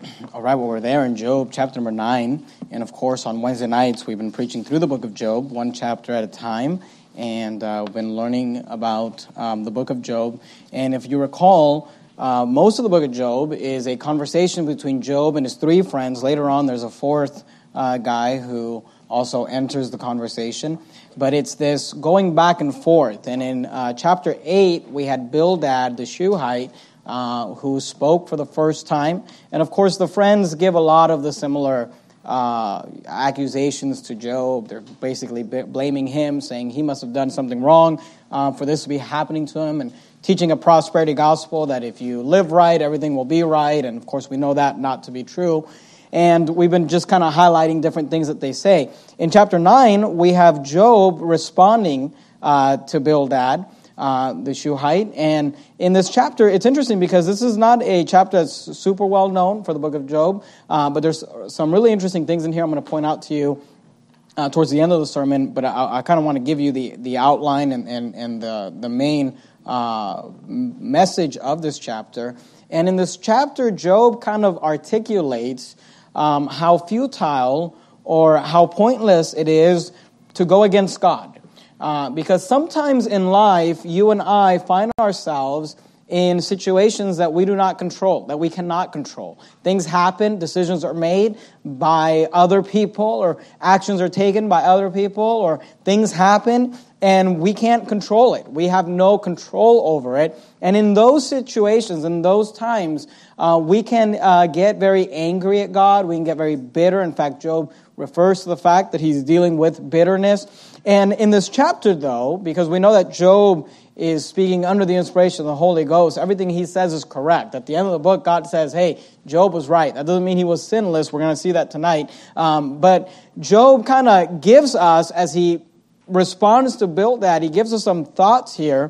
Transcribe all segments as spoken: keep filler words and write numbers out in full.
All right, well, we're there in Job chapter number nine. And of course, on Wednesday nights, we've been preaching through the book of Job, one chapter at a time. And uh, we've been learning about um, the book of Job. And if you recall, uh, most of the book of Job is a conversation between Job and his three friends. Later on, there's a fourth uh, guy who also enters the conversation. But it's this going back and forth. And in uh, chapter eight, we had Bildad, the Shuhite, Uh, who spoke for the first time. And of course, the friends give a lot of the similar uh, accusations to Job. They're basically b- blaming him, saying he must have done something wrong uh, for this to be happening to him, and teaching a prosperity gospel that if you live right, everything will be right. And of course, we know that not to be true. And we've been just kind of highlighting different things that they say. In chapter nine, we have Job responding uh, to Bildad, Uh, the Shuhite. And in this chapter, it's interesting because this is not a chapter that's super well known for the book of Job, uh, but there's some really interesting things in here I'm going to point out to you uh, towards the end of the sermon, but I, I kind of want to give you the, the outline and, and, and the, the main uh, message of this chapter. And in this chapter, Job kind of articulates um, how futile or how pointless it is to go against God. Uh, because sometimes in life, you and I find ourselves in situations that we do not control, that we cannot control. Things happen, decisions are made by other people, or actions are taken by other people, or things happen, and we can't control it. We have no control over it. And in those situations, in those times, uh, we can uh, get very angry at God. We can get very bitter. In fact, Job refers to the fact that he's dealing with bitterness. And in this chapter, though, because we know that Job is speaking under the inspiration of the Holy Ghost, everything he says is correct. At the end of the book, God says, hey, Job was right. That doesn't mean he was sinless. We're going to see that tonight. Um, but Job kind of gives us, as he responds to Bildad, he gives us some thoughts here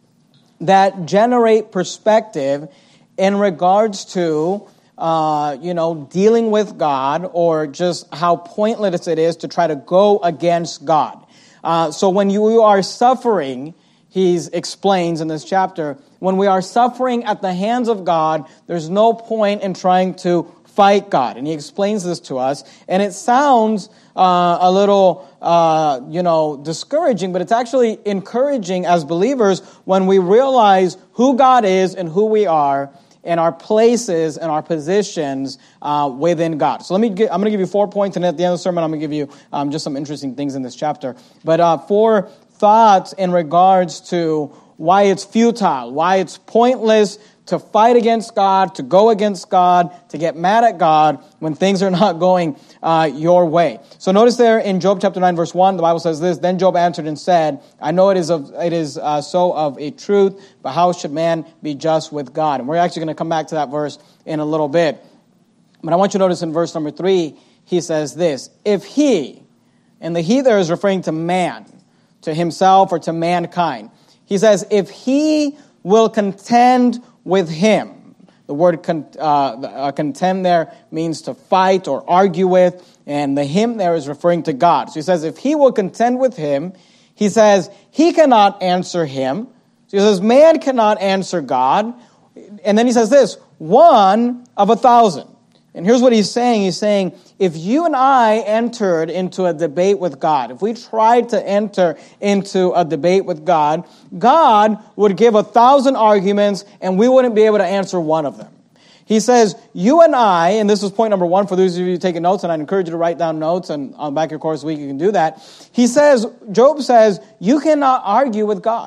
that generate perspective in regards to Uh, you know, dealing with God, or just how pointless it is to try to go against God. Uh, so when you are suffering, he explains in this chapter, when we are suffering at the hands of God, there's no point in trying to fight God. And he explains this to us. And it sounds uh, a little, uh, you know, discouraging, but it's actually encouraging as believers when we realize who God is and who we are, and our places and our positions uh, within God. So let me. Get, I'm going to give you four points, and at the end of the sermon, I'm going to give you um, just some interesting things in this chapter. But uh, four thoughts in regards to why it's futile, why it's pointless to fight against God, to go against God, to get mad at God when things are not going uh, your way. So notice there in Job chapter nine, verse one, the Bible says this: Then Job answered and said, I know it is of it is uh, so of a truth, but how should man be just with God? And we're actually going to come back to that verse in a little bit. But I want you to notice in verse number three, he says this: If he, and the he there is referring to man, to himself or to mankind. He says, if he will contend with him. The word con, uh, contend there means to fight or argue with, and the him there is referring to God. So he says, if he will contend with him, he says, he cannot answer him. So he says, man cannot answer God. And then he says this, one of a thousand. And here's what he's saying. He's saying, if you and I entered into a debate with God, if we tried to enter into a debate with God, God would give a thousand arguments and we wouldn't be able to answer one of them. He says, you and I, and this is point number one for those of you taking notes, and I encourage you to write down notes, and on the back of your course week you can do that. He says, Job says, you cannot argue with God.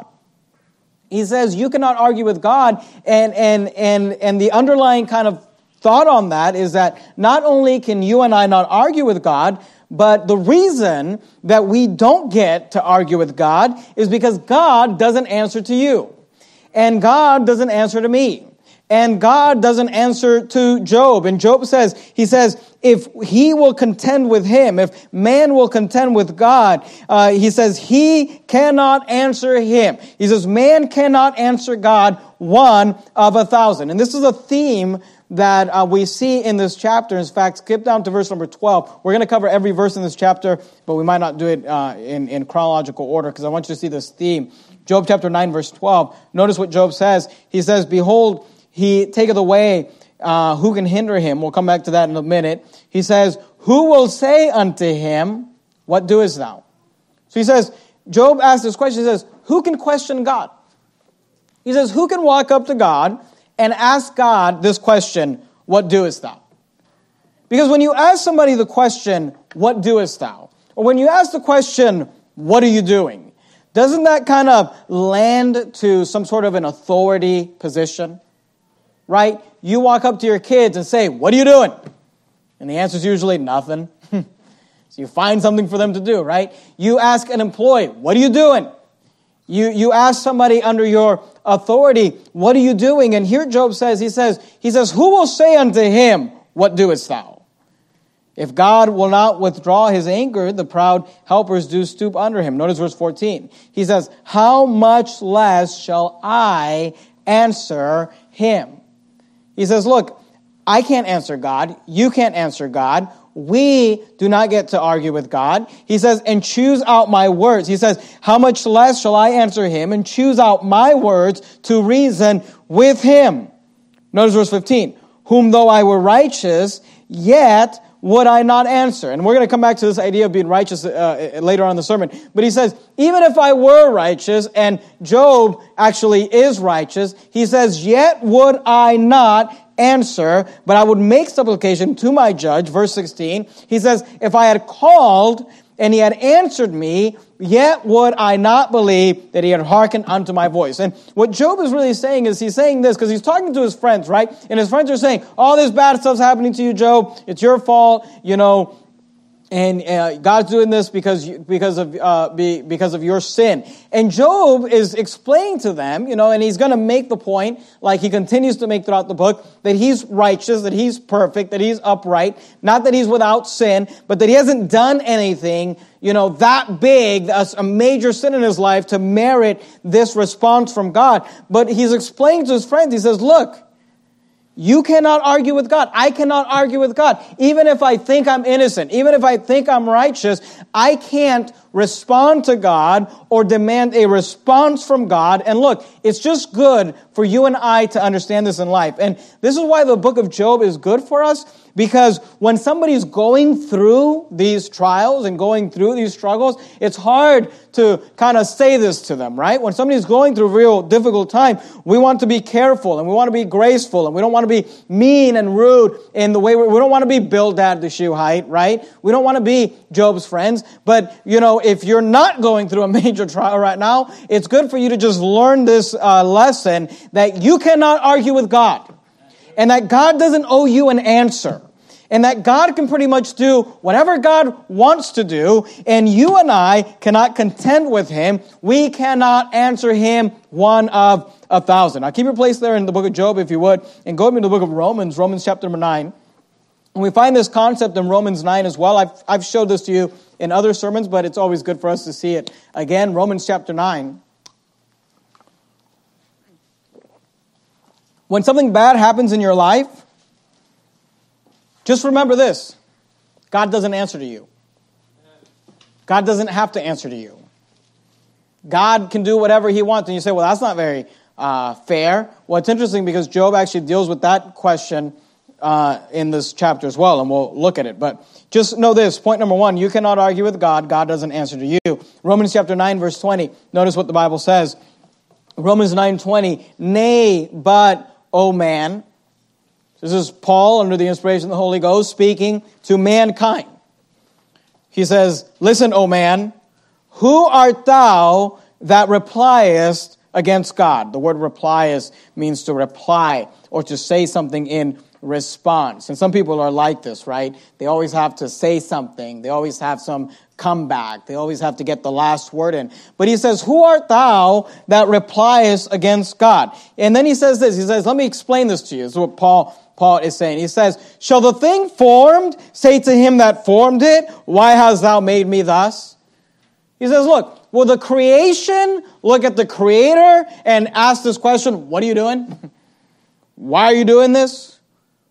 He says, you cannot argue with God, and, and, and, and the underlying kind of thought on that is that not only can you and I not argue with God, but the reason that we don't get to argue with God is because God doesn't answer to you. And God doesn't answer to me. And God doesn't answer to Job. And Job says, he says, if he will contend with him, if man will contend with God, uh, he says, he cannot answer him. He says, man cannot answer God, one of a thousand. And this is a theme that uh, we see in this chapter. In fact, skip down to verse number twelve. We're going to cover every verse in this chapter, but we might not do it uh, in, in chronological order because I want you to see this theme. Job chapter nine, verse twelve. Notice what Job says. He says, behold, he taketh away uh, who can hinder him? We'll come back to that in a minute. He says, who will say unto him, what doest thou? So he says, Job asks this question, he says, who can question God? He says, who can walk up to God and ask God this question, what doest thou? Because when you ask somebody the question, what doest thou? Or when you ask the question, what are you doing? Doesn't that kind of land to some sort of an authority position? Right? You walk up to your kids and say, what are you doing? And the answer is usually nothing. So you find something for them to do, right? You ask an employee, what are you doing? You you ask somebody under your authority, what are you doing? And here Job says, he says, he says, who will say unto him, what doest thou? If God will not withdraw his anger, the proud helpers do stoop under him. Notice verse fourteen. He says, how much less shall I answer him? He says, look, I can't answer God. You can't answer God. We do not get to argue with God. He says, and choose out my words. He says, how much less shall I answer him and choose out my words to reason with him? Notice verse fifteen. Whom though I were righteous, yet would I not answer? And we're going to come back to this idea of being righteous uh, later on in the sermon. But he says, even if I were righteous, and Job actually is righteous, he says, yet would I not answer, but I would make supplication to my judge. Verse sixteen, he says, if I had called and he had answered me, yet would I not believe that he had hearkened unto my voice. And what Job is really saying is he's saying this because he's talking to his friends, right? And his friends are saying, all this bad stuff's happening to you, Job. It's your fault, you know. And uh, God's doing this because you, because of uh, be, because of your sin. And Job is explaining to them, you know, and he's going to make the point, like he continues to make throughout the book, that he's righteous, that he's perfect, that he's upright, not that he's without sin, but that he hasn't done anything, you know, that big, a major sin in his life to merit this response from God. But he's explaining to his friends, he says, look, you cannot argue with God. I cannot argue with God. Even if I think I'm innocent, even if I think I'm righteous, I can't respond to God or demand a response from God. And look, it's just good for you and I to understand this in life. And this is why the book of Job is good for us, because when somebody's going through these trials and going through these struggles, it's hard to kind of say this to them, right? When somebody's going through a real difficult time, we want to be careful and we want to be graceful and we don't want to be mean and rude in the way we, we don't want to be Bildad the Shuhite, right? We don't want to be Job's friends. But, you know, if you're not going through a major trial right now, it's good for you to just learn this uh, lesson that you cannot argue with God and that God doesn't owe you an answer. And that God can pretty much do whatever God wants to do, and you and I cannot contend with him. We cannot answer him one of a thousand. Now keep your place there in the book of Job, if you would, and go to the book of Romans, Romans chapter number nine. And we find this concept in Romans nine as well. I've, I've showed this to you in other sermons, but it's always good for us to see it again. Romans chapter nine. When something bad happens in your life, just remember this. God doesn't answer to you. God doesn't have to answer to you. God can do whatever he wants. And you say, well, that's not very uh, fair. Well, it's interesting because Job actually deals with that question uh, in this chapter as well, and we'll look at it. But just know this. Point number one, you cannot argue with God. God doesn't answer to you. Romans chapter nine, verse twenty. Notice what the Bible says. Romans nine twenty. Nay, but, O man. This is Paul, under the inspiration of the Holy Ghost, speaking to mankind. He says, listen, O man, who art thou that repliest against God? The word repliest means to reply or to say something in response. And some people are like this, right? They always have to say something. They always have some comeback. They always have to get the last word in. But he says, who art thou that repliest against God? And then he says this. He says, let me explain this to you. This is what Paul Paul is saying. He says, shall the thing formed say to him that formed it, why hast thou made me thus? He says, look, will the creation look at the creator and ask this question, what are you doing? Why are you doing this?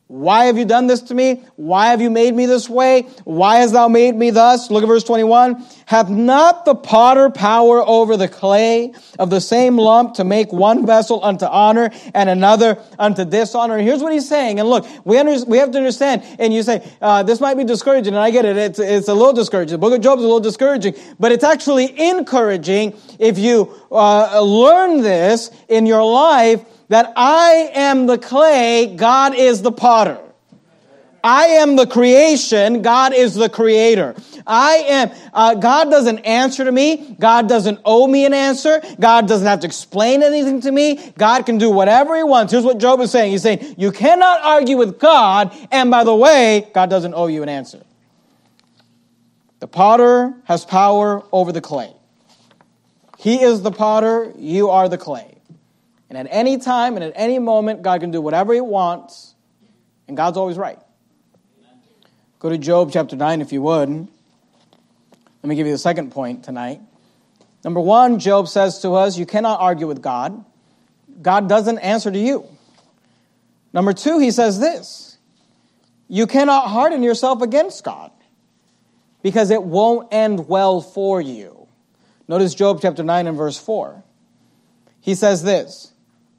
Why have you done this to me? Why have you made me this way? Why hast thou made me thus? Look at verse twenty-one. Hath not the potter power over the clay of the same lump to make one vessel unto honor and another unto dishonor? And here's what he's saying. And look, we under, we have to understand. And you say, uh, this might be discouraging. And I get it. It's, it's a little discouraging. The book of Job is a little discouraging. But it's actually encouraging if you uh, learn this in your life, that I am the clay, God is the potter. I am the creation, God is the creator. I am, uh, God doesn't answer to me. God doesn't owe me an answer. God doesn't have to explain anything to me. God can do whatever He wants. Here's what Job is saying. He's saying, you cannot argue with God, and by the way, God doesn't owe you an answer. The potter has power over the clay. He is the potter, you are the clay. And at any time and at any moment, God can do whatever He wants, and God's always right. Go to Job chapter nine if you would. Let me give you the second point tonight. Number one, Job says to us, you cannot argue with God. God doesn't answer to you. Number two, he says this, you cannot harden yourself against God because it won't end well for you. Notice Job chapter nine and verse four. He says this,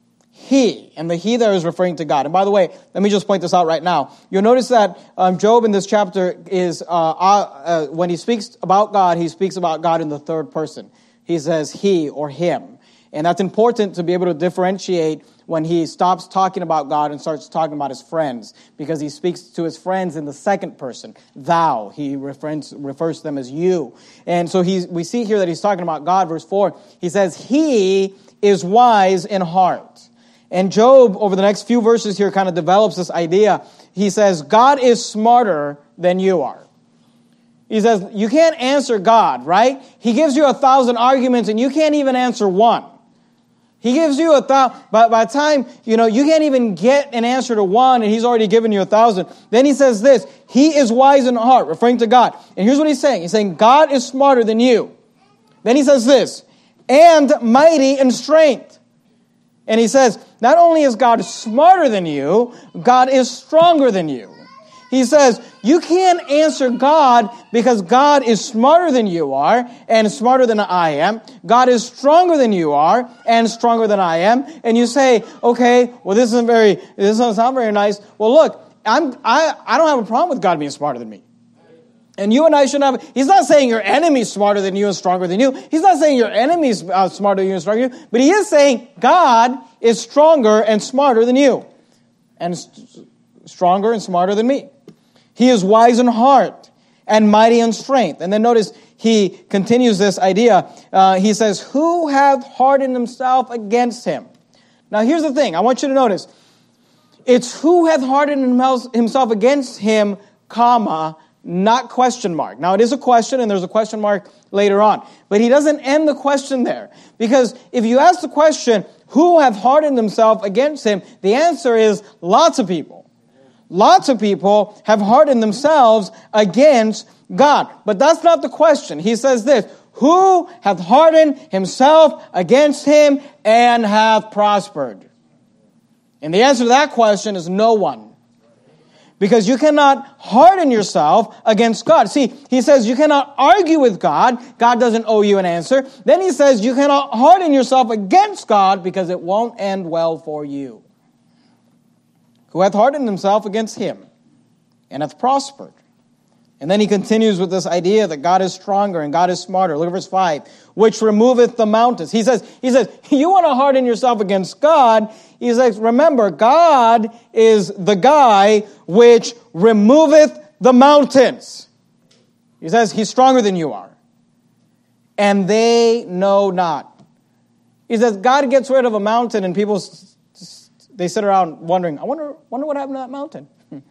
He, and the he there is referring to God. And by the way, let me just point this out right now. You'll notice that um, Job in this chapter is, uh, uh, uh, when he speaks about God, he speaks about God in the third person. He says he or him. And that's important to be able to differentiate when he stops talking about God and starts talking about his friends, because he speaks to his friends in the second person. Thou, he refers, refers to them as you. And so he's, we see here that he's talking about God, verse four. He says, he is wise in heart. And Job, over the next few verses here, kind of develops this idea. He says, God is smarter than you are. He says, you can't answer God, right? He gives you a thousand arguments and you can't even answer one. He gives you a thousand, but by the time, you know, you can't even get an answer to one and He's already given you a thousand. Then he says this, He is wise in heart, referring to God. And here's what he's saying. He's saying, God is smarter than you. Then he says this, and mighty in strength. And he says, not only is God smarter than you, God is stronger than you. He says, you can't answer God because God is smarter than you are and smarter than I am. God is stronger than you are and stronger than I am. And you say, okay, well, this isn't very, this doesn't sound very nice. Well, look, I'm, I, I don't have a problem with God being smarter than me. And you and I shouldn't have, he's not saying your enemy's smarter than you and stronger than you. He's not saying your enemy's uh, smarter than you and stronger than you. But he is saying God is stronger and smarter than you. And st- stronger and smarter than me. He is wise in heart and mighty in strength. And then notice he continues this idea. Uh, he says, who hath hardened himself against him? Now here's the thing. I want you to notice. It's who hath hardened himself against him, comma, not question mark. Now it is a question and there's a question mark later on. But he doesn't end the question there. Because if you ask the question, who hath hardened himself against him? The answer is lots of people. Lots of people have hardened themselves against God. But that's not the question. He says this, who hath hardened himself against him and hath prospered? And the answer to that question is no one. Because you cannot harden yourself against God. See, he says you cannot argue with God. God doesn't owe you an answer. Then he says you cannot harden yourself against God because it won't end well for you. Who hath hardened himself against him and hath prospered. And then he continues with this idea that God is stronger and God is smarter. Look at verse five. Which removeth the mountains. He says, he says, you want to harden yourself against God. He says, remember, God is the guy which removeth the mountains. He says, he's stronger than you are. And they know not. He says, God gets rid of a mountain and people, they sit around wondering, I wonder, wonder what happened to that mountain.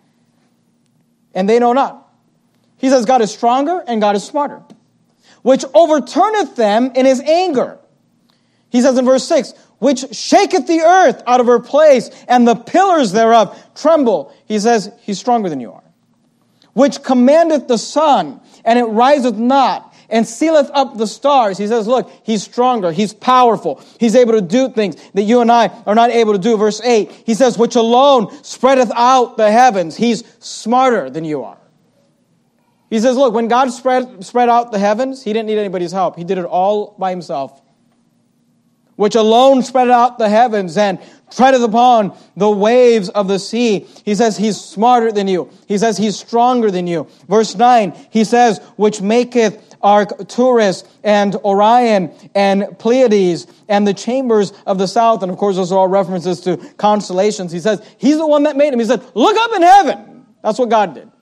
And they know not. He says God is stronger and God is smarter, which overturneth them in his anger. He says in verse six, which shaketh the earth out of her place, and the pillars thereof tremble. He says he's stronger than you are. Which commandeth the sun, and it riseth not, and sealeth up the stars. He says, look, he's stronger, he's powerful, he's able to do things that you and I are not able to do. Verse eight, he says, which alone spreadeth out the heavens. He's smarter than you are. He says, look, when God spread, spread out the heavens, he didn't need anybody's help. He did it all by himself. Which alone spread out the heavens and treadeth upon the waves of the sea. He says he's smarter than you. He says he's stronger than you. Verse nine, he says, which maketh Arcturus and Orion and Pleiades and the chambers of the south. And of course, those are all references to constellations. He says he's the one that made them. He said, look up in heaven. That's what God did.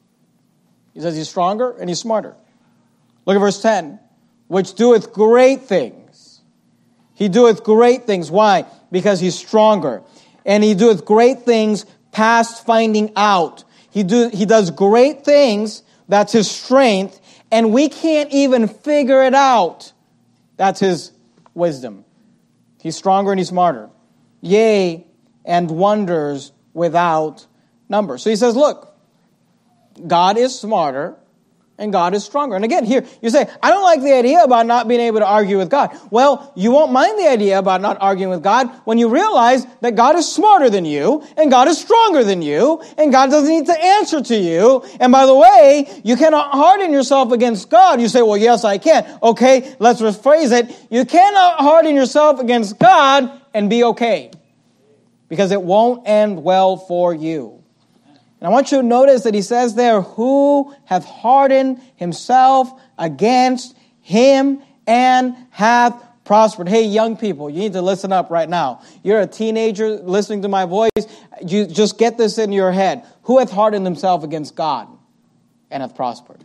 He says he's stronger and he's smarter. Look at verse ten. Which doeth great things. He doeth great things. Why? Because he's stronger. And he doeth great things past finding out. He do he does great things. That's his strength. And we can't even figure it out. That's his wisdom. He's stronger and he's smarter. Yea, and wonders without number. So he says, look, God is smarter and God is stronger. And again, here, you say, I don't like the idea about not being able to argue with God. Well, you won't mind the idea about not arguing with God when you realize that God is smarter than you, and God is stronger than you, and God doesn't need to answer to you. And by the way, you cannot harden yourself against God. You say, well, yes, I can. Okay, let's rephrase it. You cannot harden yourself against God and be okay, because it won't end well for you. And I want you to notice that he says there, who hath hardened himself against him and hath prospered. Hey, young people, you need to listen up right now. You're a teenager listening to my voice. You just get this in your head. Who hath hardened himself against God and hath prospered?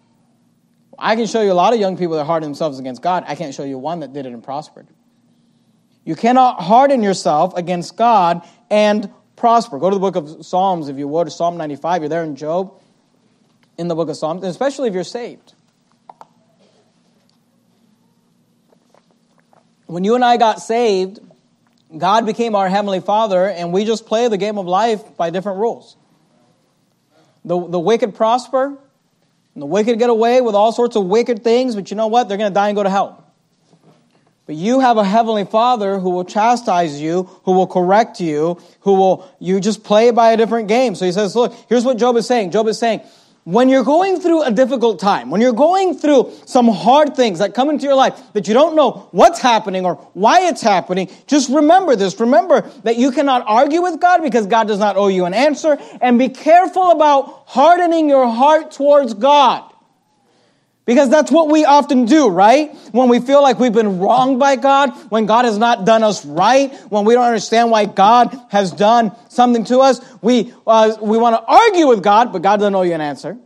I can show you a lot of young people that hardened themselves against God. I can't show you one that did it and prospered. You cannot harden yourself against God and prosper. Go to the book of Psalms, if you would, Psalm ninety-five. You're there in Job, in the book of Psalms, and especially if you're saved. When you and I got saved, God became our Heavenly Father, and we just play the game of life by different rules. The, the wicked prosper, and the wicked get away with all sorts of wicked things, but you know what? They're going to die and go to hell. But you have a Heavenly Father who will chastise you, who will correct you, who will, you just play by a different game. So he says, look, here's what Job is saying. Job is saying, when you're going through a difficult time, when you're going through some hard things that come into your life that you don't know what's happening or why it's happening, just remember this. Remember that you cannot argue with God because God does not owe you an answer. And be careful about hardening your heart towards God. Because that's what we often do, right? When we feel like we've been wronged by God, when God has not done us right, when we don't understand why God has done something to us, we uh, we want to argue with God, but God doesn't owe you an answer.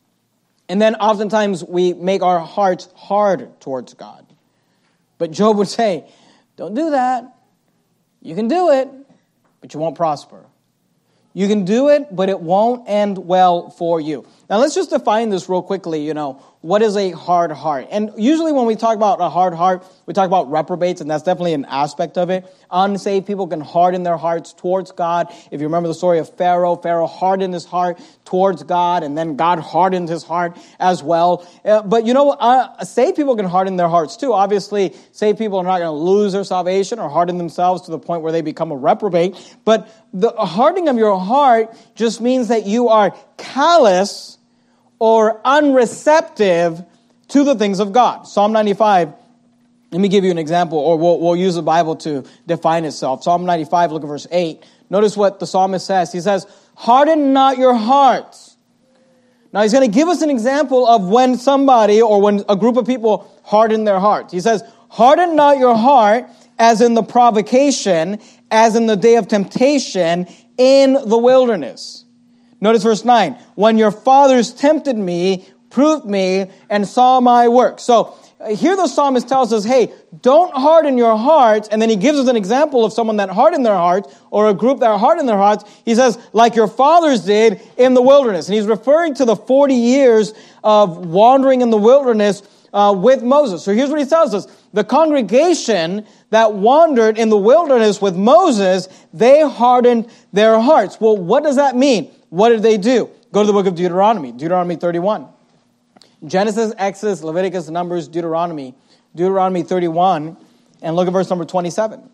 And then oftentimes we make our hearts hard towards God. But Job would say, don't do that. You can do it, but you won't prosper. You can do it, but it won't end well for you. Now, let's just define this real quickly, you know. What is a hard heart? And usually when we talk about a hard heart, we talk about reprobates, and that's definitely an aspect of it. Unsaved people can harden their hearts towards God. If you remember the story of Pharaoh, Pharaoh hardened his heart towards God, and then God hardened his heart as well. Uh, but you know, uh, saved people can harden their hearts too. Obviously, saved people are not going to lose their salvation or harden themselves to the point where they become a reprobate. But the hardening of your heart just means that you are callous or unreceptive to the things of God. Psalm ninety-five, let me give you an example, or we'll, we'll use the Bible to define itself. Psalm ninety-five, look at verse eight. Notice what the psalmist says. He says, harden not your hearts. Now he's going to give us an example of when somebody or when a group of people harden their hearts. He says, harden not your heart as in the provocation, as in the day of temptation in the wilderness. Notice verse nine. When your fathers tempted me, proved me, and saw my work. So uh, here the psalmist tells us, hey, don't harden your hearts. And then he gives us an example of someone that hardened their hearts, or a group that hardened their hearts. He says, like your fathers did in the wilderness. And he's referring to the forty years of wandering in the wilderness uh, with Moses. So here's what he tells us. The congregation that wandered in the wilderness with Moses, they hardened their hearts. Well, what does that mean? What did they do? Go to the book of Deuteronomy, Deuteronomy thirty-one. Genesis, Exodus, Leviticus, Numbers, Deuteronomy. Deuteronomy thirty-one, and look at verse number twenty-seven.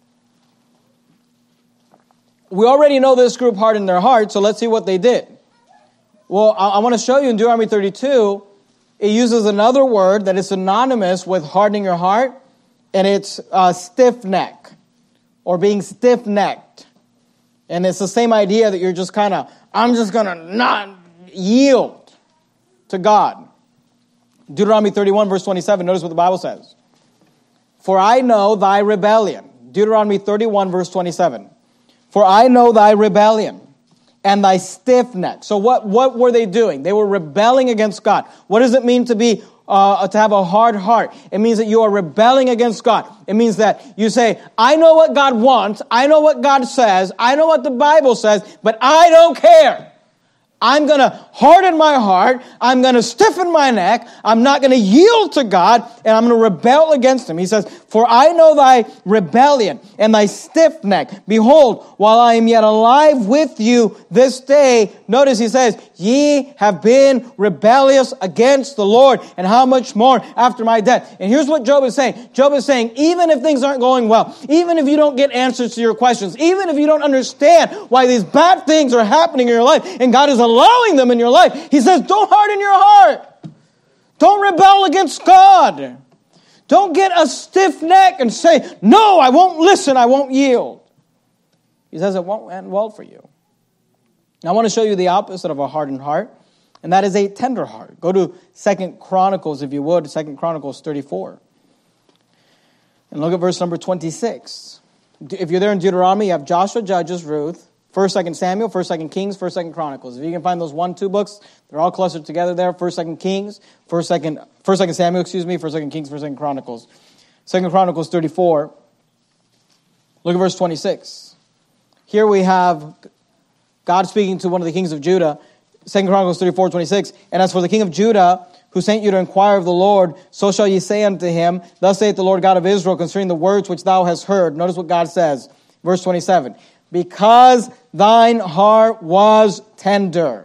We already know this group hardened their heart, so let's see what they did. Well, I, I want to show you in Deuteronomy thirty-two, it uses another word that is synonymous with hardening your heart, and it's uh, stiff neck, or being stiff-necked. And it's the same idea that you're just kind of, I'm just going to not yield to God. Deuteronomy thirty-one, verse twenty-seven, notice what the Bible says. For I know thy rebellion. Deuteronomy thirty-one, verse twenty-seven. For I know thy rebellion and thy stiff neck. So what, what were they doing? They were rebelling against God. What does it mean to be uh, to have a hard heart? It means that you are rebelling against God. It means that you say, I know what God wants. I know what God says. I know what the Bible says, but I don't care. I'm going to harden my heart. I'm going to stiffen my neck. I'm not going to yield to God, and I'm going to rebel against Him. He says, for I know thy rebellion and thy stiff neck. Behold, while I am yet alive with you this day, notice he says, ye have been rebellious against the Lord, and how much more after my death. And here's what Job is saying. Job is saying, even if things aren't going well, even if you don't get answers to your questions, even if you don't understand why these bad things are happening in your life, and God is allowing them in your life, he says, don't harden your heart. Don't rebel against God. Don't get a stiff neck and say, no, I won't listen, I won't yield. He says it won't end well for you. Now I want to show you the opposite of a hardened heart, and that is a tender heart. Go to Second Chronicles, if you would, Second Chronicles thirty-four. And look at verse number twenty-six. If you're there in Deuteronomy, you have Joshua, Judges, Ruth, First, Second Samuel, First, Second Kings, First, Second Chronicles. If you can find those one, two books, they're all clustered together there. First, Second Kings, First, Second, First, Second Samuel, excuse me, First, Second Kings, First, Second Chronicles. Second Chronicles thirty-four. Look at verse twenty-six. Here we have God speaking to one of the kings of Judah. Second Chronicles thirty-four, twenty-six. And as for the king of Judah, who sent you to inquire of the Lord, so shall ye say unto him, thus saith the Lord God of Israel concerning the words which thou hast heard. Notice what God says. Verse twenty-seven. Because thine heart was tender,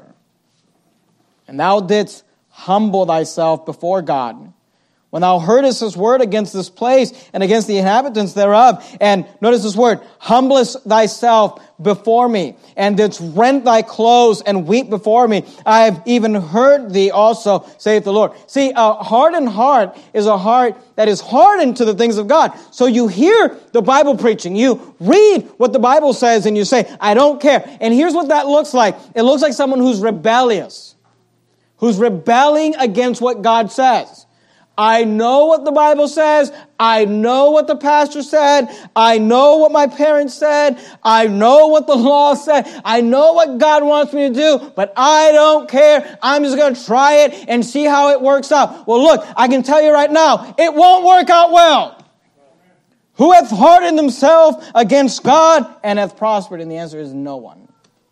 and thou didst humble thyself before God, when thou heardest his word against this place and against the inhabitants thereof, and notice this word, humblest thyself before me, and didst rent thy clothes and weep before me, I have even heard thee also, saith the Lord. See, a hardened heart is a heart that is hardened to the things of God. So you hear the Bible preaching, you read what the Bible says, and you say, I don't care. And here's what that looks like. It looks like someone who's rebellious, who's rebelling against what God says. I know what the Bible says. I know what the pastor said. I know what my parents said. I know what the law said. I know what God wants me to do, but I don't care. I'm just going to try it and see how it works out. Well, look, I can tell you right now, it won't work out well. Who hath hardened himself against God and hath prospered? And the answer is no one.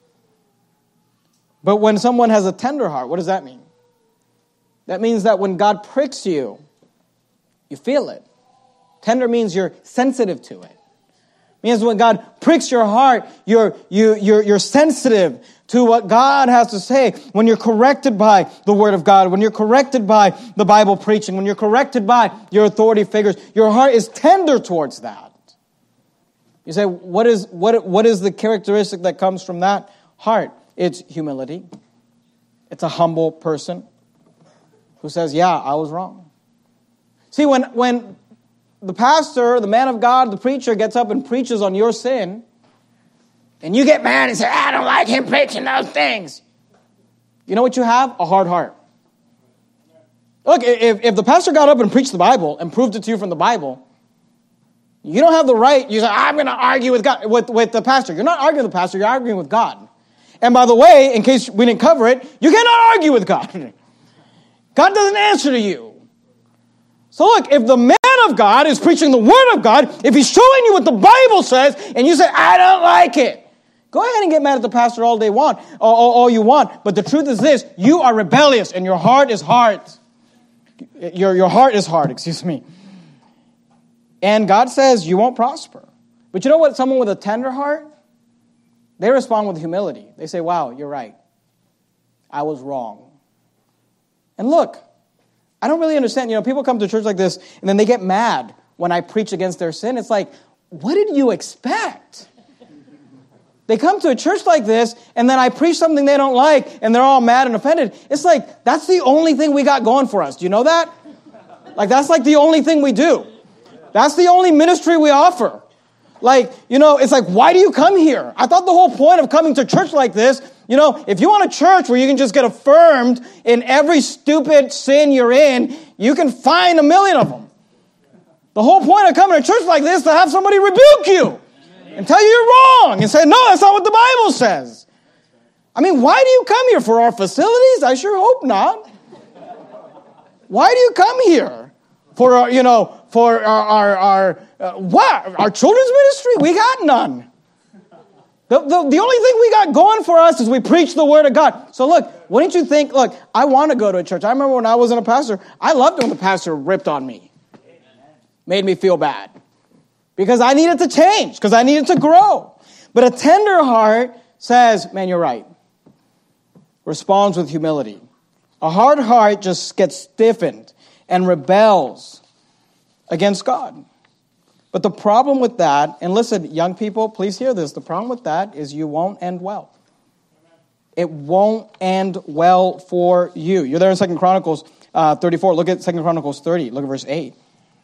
But when someone has a tender heart, what does that mean? That means that when God pricks you, you feel it. Tender means you're sensitive to it. It means when God pricks your heart, you're, you, you're, you're sensitive to what God has to say. When you're corrected by the Word of God, when you're corrected by the Bible preaching, when you're corrected by your authority figures, your heart is tender towards that. You say, what is, what, what is the characteristic that comes from that heart? It's humility. It's a humble person who says, yeah, I was wrong. See, when, when the pastor, the man of God, the preacher gets up and preaches on your sin, and you get mad and say, I don't like him preaching those things. You know what you have? A hard heart. Look, if, if the pastor got up and preached the Bible and proved it to you from the Bible, you don't have the right, you say, I'm going to argue with God, with, with the pastor. You're not arguing with the pastor, you're arguing with God. And by the way, in case we didn't cover it, you cannot argue with God. God doesn't answer to you. So look, if the man of God is preaching the Word of God, if he's showing you what the Bible says, and you say, I don't like it, go ahead and get mad at the pastor all day want, all, all, all you want. But the truth is this, you are rebellious, and your heart is hard. Your, your heart is hard, excuse me. And God says you won't prosper. But you know what? Someone with a tender heart, they respond with humility. They say, wow, you're right. I was wrong. And look, I don't really understand. You know, people come to church like this, and then they get mad when I preach against their sin. It's like, what did you expect? They come to a church like this, and then I preach something they don't like, and they're all mad and offended. It's like, that's the only thing we got going for us. Do you know that? Like, that's like the only thing we do. That's the only ministry we offer. Like, you know, it's like, why do you come here? I thought the whole point of coming to church like this, you know, if you want a church where you can just get affirmed in every stupid sin you're in, you can find a million of them. The whole point of coming to church like this is to have somebody rebuke you and tell you you're wrong and say, no, that's not what the Bible says. I mean, why do you come here? For our facilities? I sure hope not. Why do you come here? For, our, you know, for our, our, our uh, what? Our children's ministry? We got none. The, the, the only thing we got going for us is we preach the word of God. So look, wouldn't you think, look, I want to go to a church. I remember when I wasn't a pastor, I loved when the pastor ripped on me. Made me feel bad. Because I needed to change, because I needed to grow. But a tender heart says, man, you're right. Responds with humility. A hard heart just gets stiffened and rebels against God. But the problem with that, and listen, young people, please hear this. The problem with that is you won't end well. It won't end well for you. You're there in Second Chronicles uh, thirty-four. Look at Second Chronicles thirty. Look at verse eight.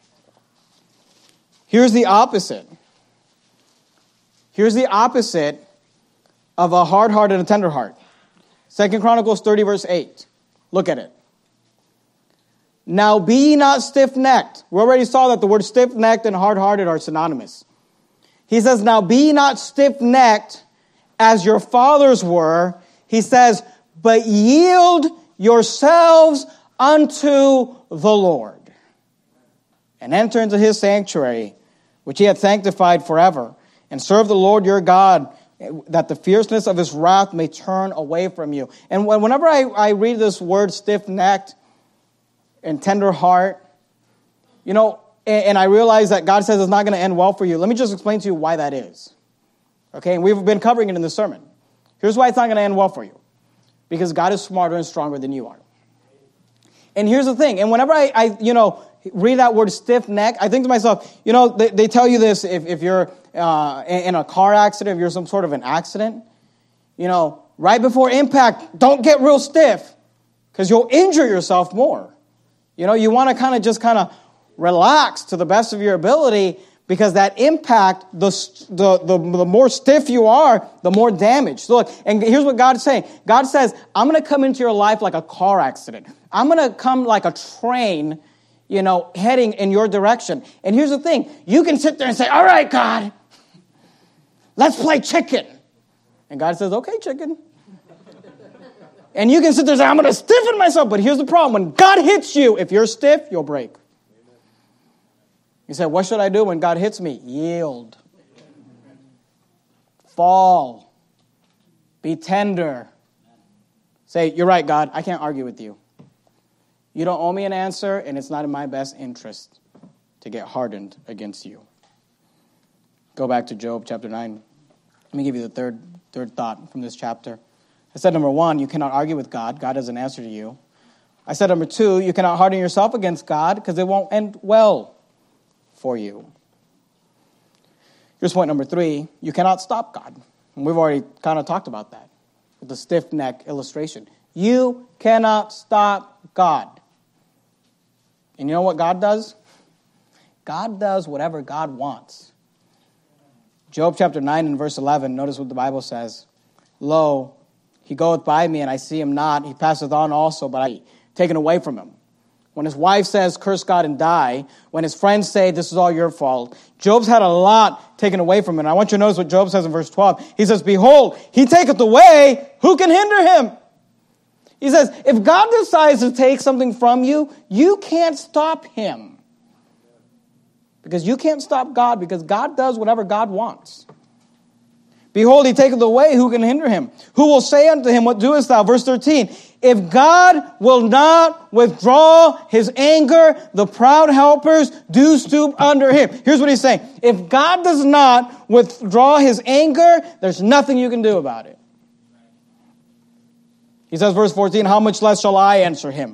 Here's the opposite. Here's the opposite of a hard heart and a tender heart. Second Chronicles thirty, verse eight. Look at it. Now be ye not stiff-necked. We already saw that the word stiff-necked and hard-hearted are synonymous. He says, now be ye not stiff-necked as your fathers were. He says, but yield yourselves unto the Lord and enter into his sanctuary, which he hath sanctified forever, and serve the Lord your God, that the fierceness of his wrath may turn away from you. And whenever I, I read this word stiff-necked and tender heart, you know, and, and I realize that God says it's not going to end well for you. Let me just explain to you why that is. Okay, and we've been covering it in the sermon. Here's why it's not going to end well for you. Because God is smarter and stronger than you are. And here's the thing, and whenever I, I you know, read that word stiff neck, I think to myself, you know, they, they tell you this if, if you're uh, in a car accident, if you're some sort of an accident, you know, right before impact, don't get real stiff because you'll injure yourself more. You know, you want to kind of just kind of relax to the best of your ability because that impact, the, the, the, the more stiff you are, the more damage. So look, and here's what God is saying. God says, I'm going to come into your life like a car accident. I'm going to come like a train, you know, heading in your direction. And here's the thing. You can sit there and say, all right, God, let's play chicken. And God says, okay, chicken. And you can sit there and say, I'm going to stiffen myself. But here's the problem. When God hits you, if you're stiff, you'll break. You say, what should I do when God hits me? Yield. Fall. Be tender. Say, you're right, God. I can't argue with you. You don't owe me an answer, and it's not in my best interest to get hardened against you. Go back to Job chapter nine. Let me give you the third, third thought from this chapter. I said, number one, you cannot argue with God. God doesn't answer to you. I said, number two, you cannot harden yourself against God because it won't end well for you. Here's point number three. You cannot stop God. And we've already kind of talked about that with the stiff neck illustration. You cannot stop God. And you know what God does? God does whatever God wants. Job chapter nine and verse eleven, notice what the Bible says. Lo, he goeth by me, and I see him not. He passeth on also, but I taken away from him. When his wife says, curse God and die, when his friends say, this is all your fault, Job's had a lot taken away from him. And I want you to notice what Job says in verse twelve. He says, behold, he taketh away, who can hinder him? He says, if God decides to take something from you, you can't stop him. Because you can't stop God, because God does whatever God wants. Behold, he taketh away, who can hinder him? Who will say unto him, what doest thou? Verse thirteen, if God will not withdraw his anger, the proud helpers do stoop under him. Here's what he's saying. If God does not withdraw his anger, there's nothing you can do about it. He says, verse fourteen, how much less shall I answer him?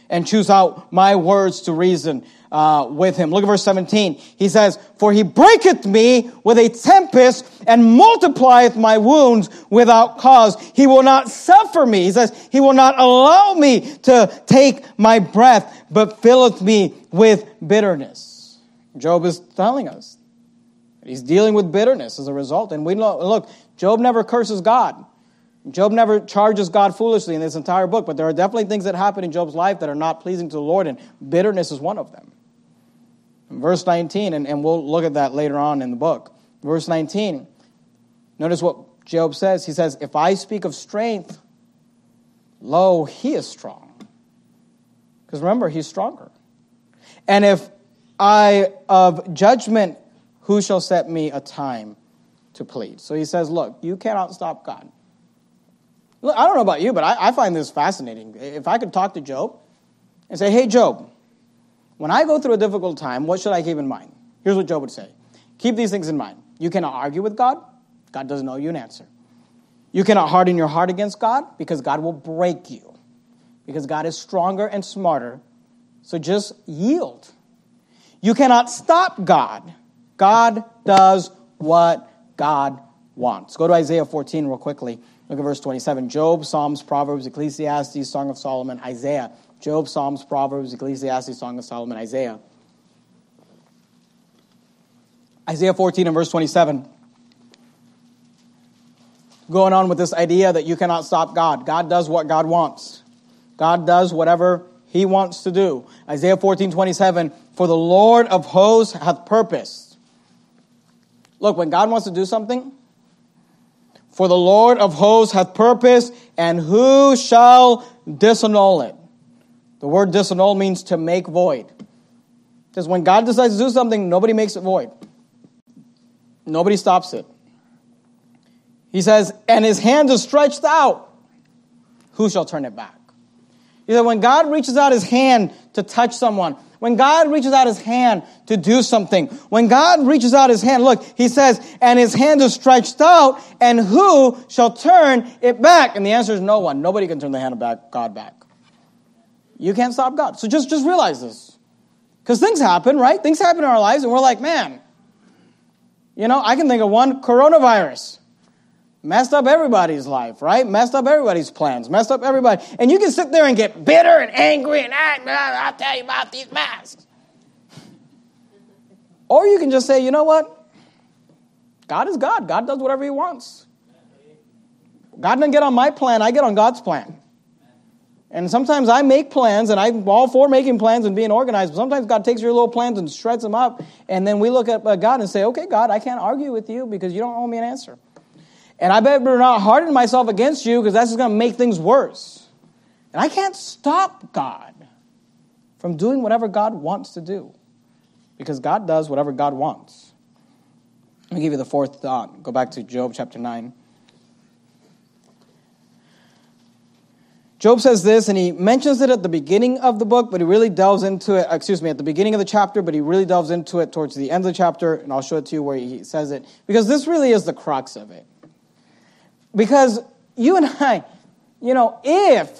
and choose out my words to reason uh, with him. Look at verse seventeen. He says, for he breaketh me with a tempest and multiplieth my wounds without cause. He will not suffer me. He says, he will not allow me to take my breath, but filleth me with bitterness. Job is telling us he's dealing with bitterness as a result. And we know, look, Job never curses God. Job never charges God foolishly in this entire book, but there are definitely things that happen in Job's life that are not pleasing to the Lord, and bitterness is one of them. In verse nineteen, and, and we'll look at that later on in the book. Verse nineteen, notice what Job says. He says, if I speak of strength, lo, he is strong. Because remember, he's stronger. And if I of judgment, who shall set me a time to plead? So he says, look, you cannot stop God. Look, I don't know about you, but I, I find this fascinating. If I could talk to Job and say, hey, Job, when I go through a difficult time, what should I keep in mind? Here's what Job would say. Keep these things in mind. You cannot argue with God. God doesn't owe you an answer. You cannot harden your heart against God because God will break you. Because God is stronger and smarter. So just yield. You cannot stop God. God does what God wants. Go to Isaiah fourteen real quickly. Look at verse twenty-seven. Job, Psalms, Proverbs, Ecclesiastes, Song of Solomon, Isaiah. Job, Psalms, Proverbs, Ecclesiastes, Song of Solomon, Isaiah. Isaiah fourteen and verse twenty-seven. Going on with this idea that you cannot stop God. God does what God wants. God does whatever he wants to do. Isaiah fourteen, twenty-seven. For the Lord of hosts hath purposed. Look, when God wants to do something, for the Lord of hosts hath purpose, and who shall disannul it? The word disannul means to make void. Because when God decides to do something, nobody makes it void. Nobody stops it. He says, and his hand is stretched out. Who shall turn it back? He said, when God reaches out his hand to touch someone, when God reaches out his hand to do something, when God reaches out his hand, look, he says, and his hand is stretched out, and who shall turn it back? And the answer is no one. Nobody can turn the hand of back, God back. You can't stop God. So just, just realize this. Because things happen, right? Things happen in our lives, and we're like, man, you know, I can think of one, coronavirus. Messed up everybody's life, right? Messed up everybody's plans. Messed up everybody. And you can sit there and get bitter and angry and ah, I'll tell you about these masks. Or you can just say, you know what? God is God. God does whatever he wants. God doesn't get on my plan. I get on God's plan. And sometimes I make plans, and I'm all for making plans and being organized, but sometimes God takes your little plans and shreds them up, and then we look at God and say, okay, God, I can't argue with you because you don't owe me an answer. And I better not harden myself against you because that's just going to make things worse. And I can't stop God from doing whatever God wants to do because God does whatever God wants. Let me give you the fourth thought. Go back to Job chapter nine. Job says this, and he mentions it at the beginning of the book, but he really delves into it, excuse me, at the beginning of the chapter, but he really delves into it towards the end of the chapter, and I'll show it to you where he says it, because this really is the crux of it. Because you and I, you know, if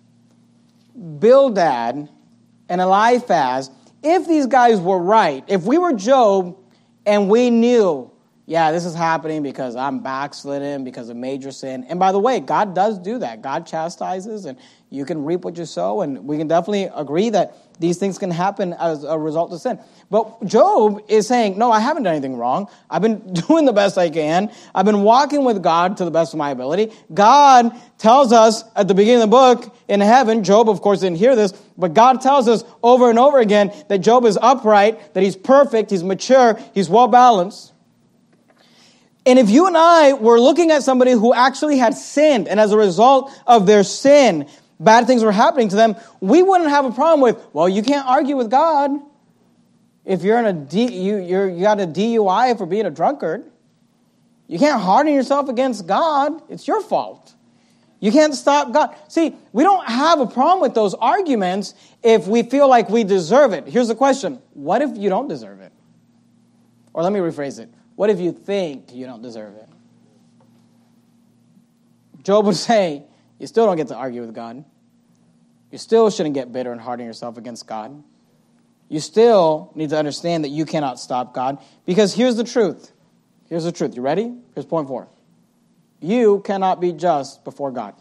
Bildad and Eliphaz, if these guys were right, if we were Job and we knew, yeah, this is happening because I'm backslidden, because of major sin. And by the way, God does do that. God chastises, and you can reap what you sow, and we can definitely agree that these things can happen as a result of sin. But Job is saying, no, I haven't done anything wrong. I've been doing the best I can. I've been walking with God to the best of my ability. God tells us at the beginning of the book in heaven, Job, of course, didn't hear this, but God tells us over and over again that Job is upright, that he's perfect, he's mature, he's well-balanced. And if you and I were looking at somebody who actually had sinned, and as a result of their sin, bad things were happening to them, we wouldn't have a problem with, well, you can't argue with God. If you're in a D, you you're, you got a D U I for being a drunkard, you can't harden yourself against God. It's your fault. You can't stop God. See, we don't have a problem with those arguments if we feel like we deserve it. Here's the question. What if you don't deserve it? Or let me rephrase it. What if you think you don't deserve it? Job would say, you still don't get to argue with God. You still shouldn't get bitter and harden yourself against God. You still need to understand that you cannot stop God. Because here's the truth. Here's the truth. You ready? Here's point four. You cannot be just before God.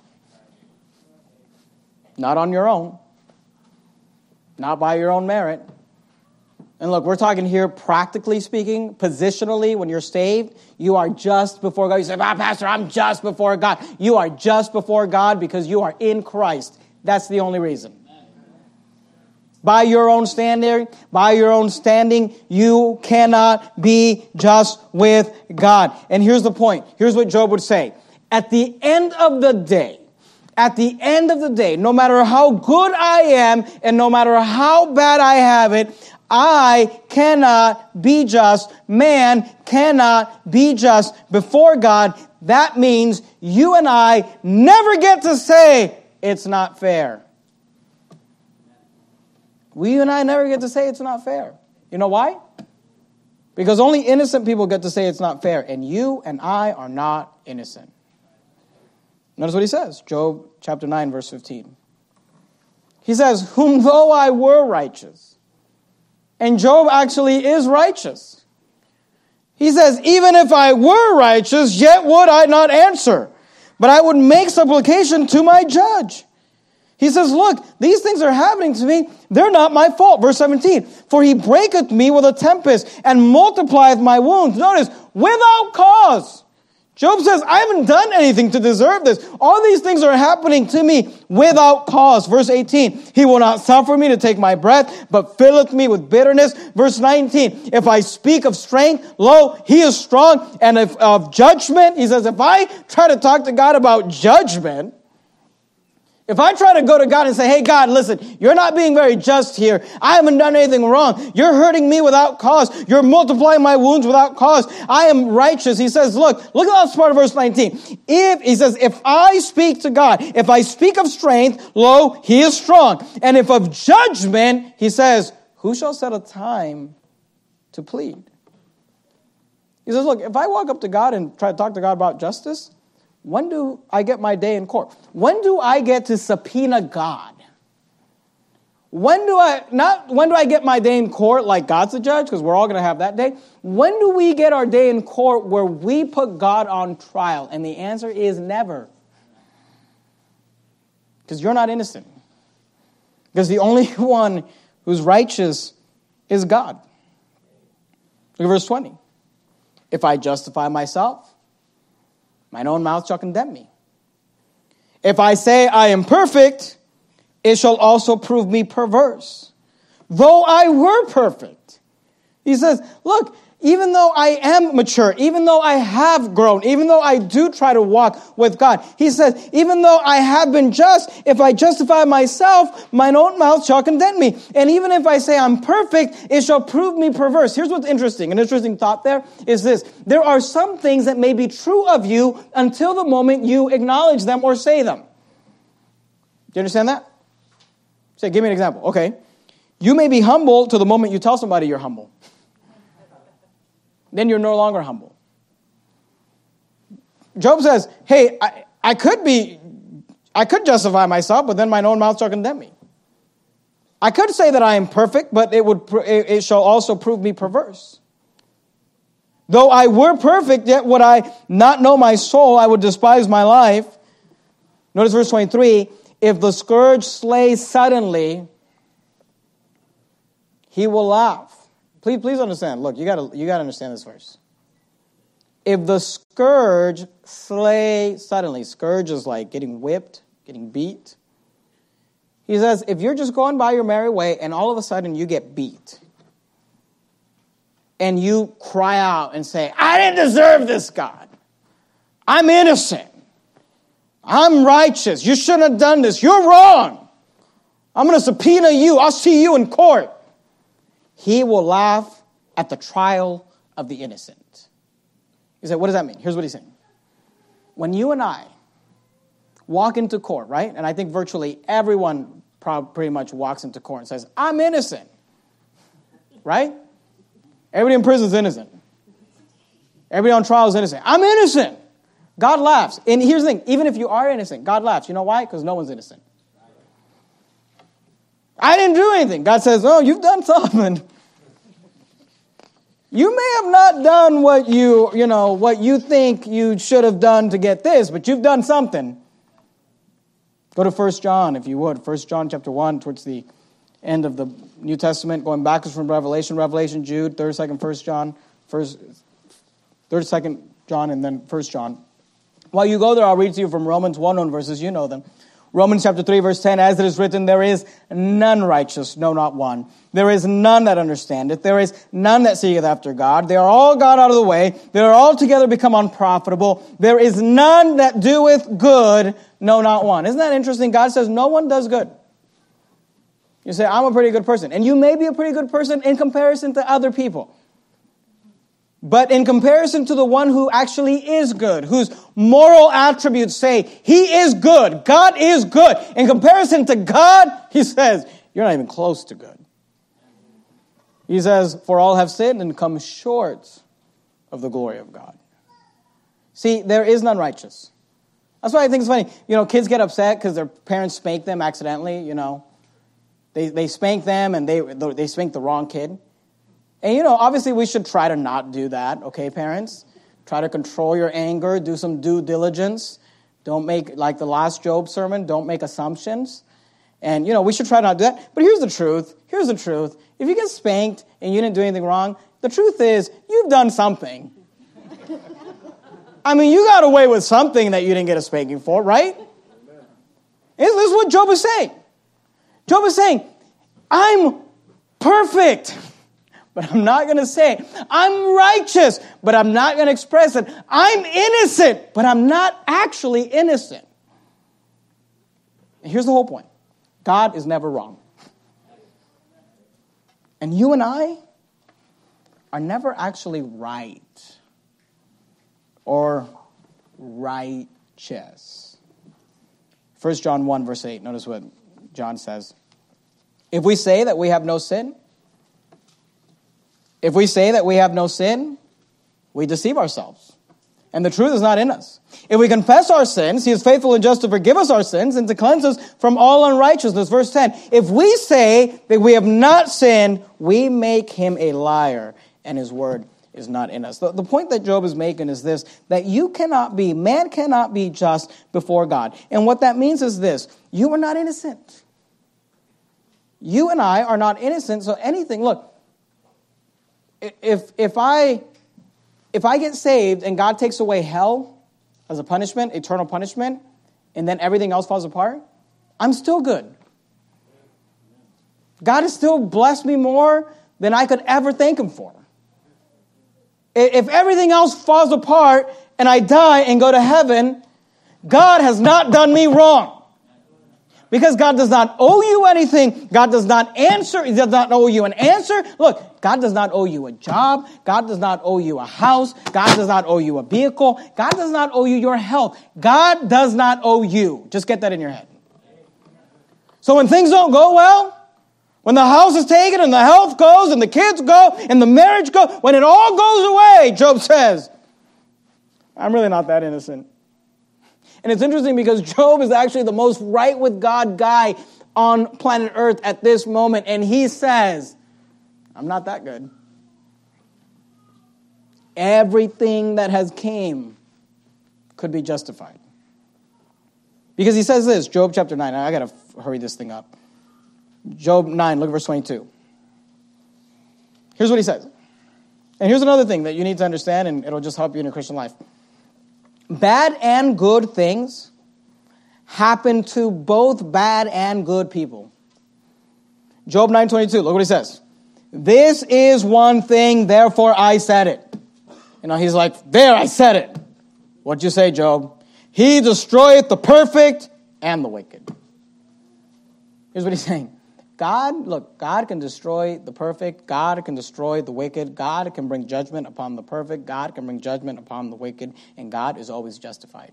Not on your own. Not by your own merit. And look, we're talking here practically speaking, positionally, when you're saved, you are just before God. You say, ah, Pastor, I'm just before God. You are just before God because you are in Christ. That's the only reason. By your own standing, by your own standing, you cannot be just with God. And here's the point. Here's what Job would say. At the end of the day, at the end of the day, no matter how good I am and no matter how bad I have it, I cannot be just. Man cannot be just before God. That means you and I never get to say it's not fair. We and I never get to say it's not fair. You know why? Because only innocent people get to say it's not fair. And you and I are not innocent. Notice what he says. Job chapter nine, verse fifteen. He says, whom though I were righteous. And Job actually is righteous. He says, even if I were righteous, yet would I not answer. But I would make supplication to my judge. He says, look, these things are happening to me. They're not my fault. Verse seventeen. For he breaketh me with a tempest and multiplieth my wounds. Notice, without cause. Job says, I haven't done anything to deserve this. All these things are happening to me without cause. Verse eighteen. He will not suffer me to take my breath, but filleth me with bitterness. Verse nineteen. If I speak of strength, lo, he is strong. And if of judgment, he says, if I try to talk to God about judgment, if I try to go to God and say, hey, God, listen, you're not being very just here. I haven't done anything wrong. You're hurting me without cause. You're multiplying my wounds without cause. I am righteous. He says, look, look at that part of verse nineteen. If, he says, if I speak to God, if I speak of strength, lo, he is strong. And if of judgment, he says, who shall set a time to plead? He says, look, if I walk up to God and try to talk to God about justice, when do I get my day in court? When do I get to subpoena God? When do I, not when do I get my day in court like God's the judge, because we're all going to have that day. When do we get our day in court where we put God on trial? And the answer is never. Because you're not innocent. Because the only one who's righteous is God. Look at verse twenty. If I justify myself, mine own mouth shall condemn me. If I say I am perfect, it shall also prove me perverse. Though I were perfect. He says, look, even though I am mature, even though I have grown, even though I do try to walk with God, he says, even though I have been just, if I justify myself, mine own mouth shall condemn me. And even if I say I'm perfect, it shall prove me perverse. Here's what's interesting. An interesting thought there is this. There are some things that may be true of you until the moment you acknowledge them or say them. Do you understand that? Say, give me an example. Okay. You may be humble to the moment you tell somebody you're humble. Then you're no longer humble. Job says, hey, I, I could be, I could justify myself, but then mine own mouth shall condemn me. I could say that I am perfect, but it would, it, it shall also prove me perverse. Though I were perfect, yet would I not know my soul, I would despise my life. Notice verse twenty-three, if the scourge slay suddenly, he will laugh. Please, please understand. Look, you gotta, you gotta understand this verse. If the scourge slay suddenly, scourge is like getting whipped, getting beat. He says, if you're just going by your merry way and all of a sudden you get beat, and you cry out and say, I didn't deserve this, God. I'm innocent. I'm righteous. You shouldn't have done this. You're wrong. I'm going to subpoena you. I'll see you in court. He will laugh at the trial of the innocent. You say, what does that mean? Here's what he's saying. When you and I walk into court, right? And I think virtually everyone pretty much walks into court and says, I'm innocent. Right? Everybody in prison is innocent. Everybody on trial is innocent. I'm innocent. God laughs. And here's the thing. Even if you are innocent, God laughs. You know why? Because no one's innocent. I didn't do anything. God says, oh, you've done something. You may have not done what you, you know, what you think you should have done to get this, but you've done something. Go to First John, if you would. First John chapter one, towards the end of the New Testament, going backwards from Revelation, Revelation, Jude, third, second, First John, first, third, second John, and then First John. While you go there, I'll read to you from Romans one, on verses, you know them. Romans chapter three, verse ten, as it is written, there is none righteous, no, not one. There is none that understandeth. There is none that seeketh after God. They are all gone out of the way. They are altogether become unprofitable. There is none that doeth good, no, not one. Isn't that interesting? God says no one does good. You say, I'm a pretty good person. And you may be a pretty good person in comparison to other people. But in comparison to the one who actually is good, whose moral attributes say, he is good, God is good. In comparison to God, he says, you're not even close to good. He says, for all have sinned and come short of the glory of God. See, there is none righteous. That's why I think it's funny. You know, kids get upset because their parents spank them accidentally, you know. They they spank them and they they spank the wrong kid. And, you know, obviously we should try to not do that, okay, parents? Try to control your anger, do some due diligence. Don't make, like the last Job sermon, don't make assumptions. And, you know, we should try not to do that. But here's the truth. Here's the truth. If you get spanked and you didn't do anything wrong, the truth is you've done something. I mean, you got away with something that you didn't get a spanking for, right? This is what Job is saying. Job is saying, I'm perfect. But I'm not going to say it. I'm righteous, but I'm not going to express it. I'm innocent, but I'm not actually innocent. And here's the whole point. God is never wrong. And you and I are never actually right or righteous. First John one, verse eight. Notice what John says. If we say that we have no sin, If we say that we have no sin, we deceive ourselves, and the truth is not in us. If we confess our sins, he is faithful and just to forgive us our sins and to cleanse us from all unrighteousness. Verse ten, if we say that we have not sinned, we make him a liar, and his word is not in us. The, the point that Job is making is this, that you cannot be, man cannot be just before God. And what that means is this, you are not innocent. You and I are not innocent, so anything, look, If if I if I get saved and God takes away hell as a punishment, eternal punishment, and then everything else falls apart, I'm still good. God has still blessed me more than I could ever thank him for. If everything else falls apart and I die and go to heaven, God has not done me wrong. Because God does not owe you anything. God does not answer. He does not owe you an answer. Look, God does not owe you a job. God does not owe you a house. God does not owe you a vehicle. God does not owe you your health. God does not owe you. Just get that in your head. So when things don't go well, when the house is taken and the health goes and the kids go and the marriage goes, when it all goes away, Job says, I'm really not that innocent. And it's interesting because Job is actually the most right with God guy on planet Earth at this moment. And he says, I'm not that good. Everything that has came could be justified. Because he says this, Job chapter nine. I got to hurry this thing up. Job nine, look at verse twenty-two. Here's what he says. And here's another thing that you need to understand, and it'll just help you in your Christian life. Bad and good things happen to both bad and good people. Job nine twenty-two, look what he says. This is one thing, therefore I said it. You know, he's like, there, I said it. What'd you say, Job? He destroyeth the perfect and the wicked. Here's what he's saying. God, look, God can destroy the perfect. God can destroy the wicked. God can bring judgment upon the perfect. God can bring judgment upon the wicked. And God is always justified.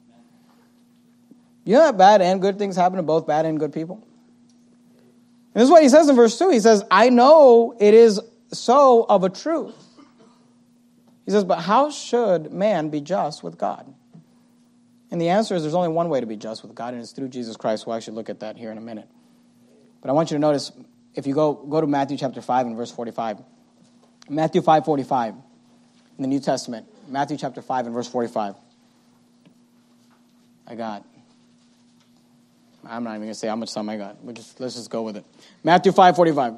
You know that bad and good things happen to both bad and good people? And this is what he says in verse two. He says, I know it is so of a truth. He says, but how should man be just with God? And the answer is there's only one way to be just with God, and it's through Jesus Christ. We'll actually look at that here in a minute. But I want you to notice, if you go, go to Matthew chapter five and verse forty-five. Matthew five forty-five in the New Testament. Matthew chapter five and verse forty-five. I got, I'm not even going to say how much time I got. We'll just, let's just go with it. Matthew five forty-five.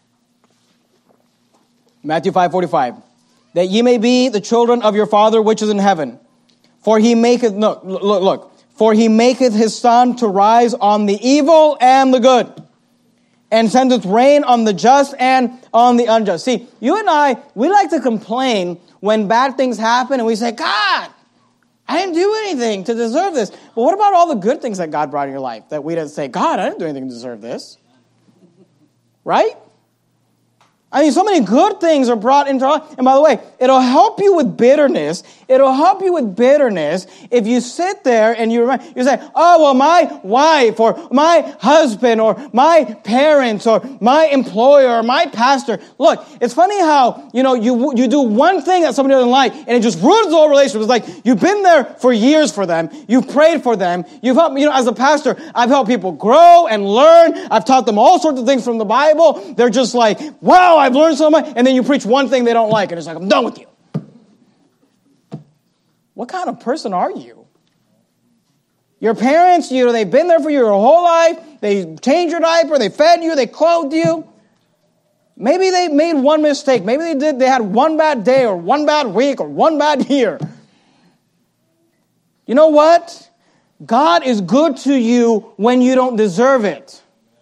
Matthew five forty-five. That ye may be the children of your Father which is in heaven. For he maketh, no, look, look. For he maketh his sun to rise on the evil and the good, and sendeth rain on the just and on the unjust. See, you and I, we like to complain when bad things happen, and we say, God, I didn't do anything to deserve this. But what about all the good things that God brought in your life? That we didn't say, God, I didn't do anything to deserve this. Right? I mean, so many good things are brought into our life. And by the way, it'll help you with bitterness. It'll help you with bitterness if you sit there and you remember, you say, oh, well, my wife or my husband or my parents or my employer or my pastor. Look, it's funny how, you know, you you do one thing that somebody doesn't like and it just ruins the whole relationship. It's like you've been there for years for them. You've prayed for them. You've helped, you know, as a pastor, I've helped people grow and learn. I've taught them all sorts of things from the Bible. They're just like, wow, I've learned so much. And then you preach one thing they don't like and it's like, I'm done with you. What kind of person are you? Your parents, you know, they've been there for you your whole life. They changed your diaper. They fed you. They clothed you. Maybe they made one mistake. Maybe they did. They had one bad day or one bad week or one bad year. You know what? God is good to you when you don't deserve it.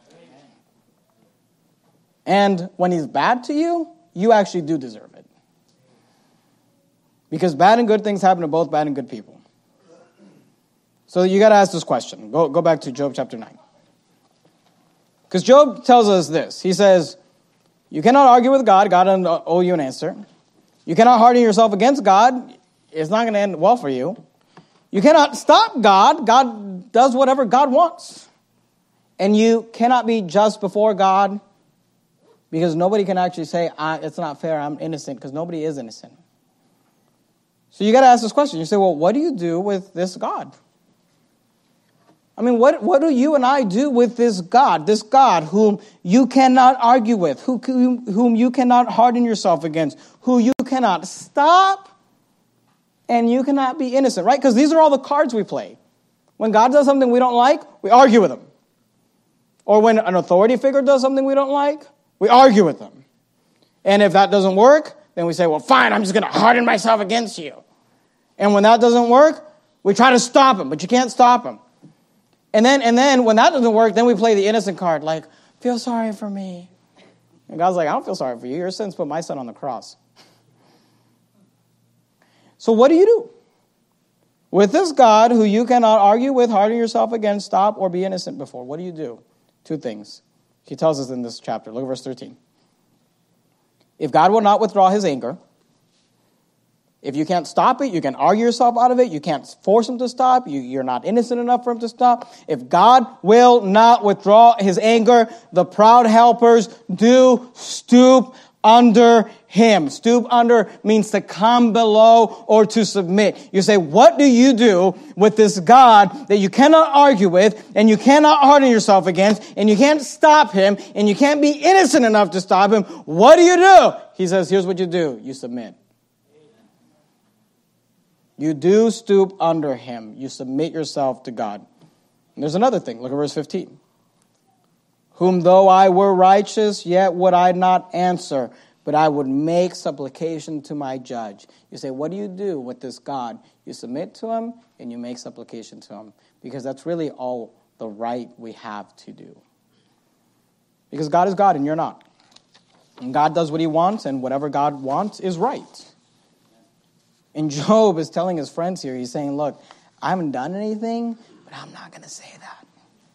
And when he's bad to you, you actually do deserve it. Because bad and good things happen to both bad and good people. So you got to ask this question. Go, go back to Job chapter nine. Because Job tells us this. He says, you cannot argue with God. God doesn't owe you an answer. You cannot harden yourself against God. It's not going to end well for you. You cannot stop God. God does whatever God wants. And you cannot be just before God because nobody can actually say, I, it's not fair, I'm innocent, because nobody is innocent. So you got to ask this question. You say, well, what do you do with this God? I mean, what, what do you and I do with this God? This God whom you cannot argue with, who, whom you cannot harden yourself against, who you cannot stop, and you cannot be innocent, right? Because these are all the cards we play. When God does something we don't like, we argue with him. Or when an authority figure does something we don't like, we argue with them. And if that doesn't work, then we say, well, fine, I'm just going to harden myself against you. And when that doesn't work, we try to stop him, but you can't stop him. And then, and then when that doesn't work, then we play the innocent card, like, feel sorry for me. And God's like, I don't feel sorry for you. Your sins put my son on the cross. So what do you do? With this God who you cannot argue with, harden yourself against, stop, or be innocent before, what do you do? Two things. He tells us in this chapter. Look at verse thirteen. If God will not withdraw his anger, if you can't stop it, you can argue yourself out of it, you can't force him to stop, you, you're not innocent enough for him to stop. If God will not withdraw his anger, the proud helpers do stoop under him. Stoop under means to come below or to submit. You say, what do you do with this God that you cannot argue with and you cannot harden yourself against and you can't stop him and you can't be innocent enough to stop him? What do you do? He says, here's what you do. You submit. You do stoop under him. You submit yourself to God. And there's another thing. Look at verse fifteen. Whom though I were righteous, yet would I not answer, but I would make supplication to my judge. You say, what do you do with this God? You submit to him and you make supplication to him. Because that's really all the right we have to do. Because God is God and you're not. And God does what he wants, and whatever God wants is right. And Job is telling his friends here, he's saying, look, I haven't done anything, but I'm not going to say that.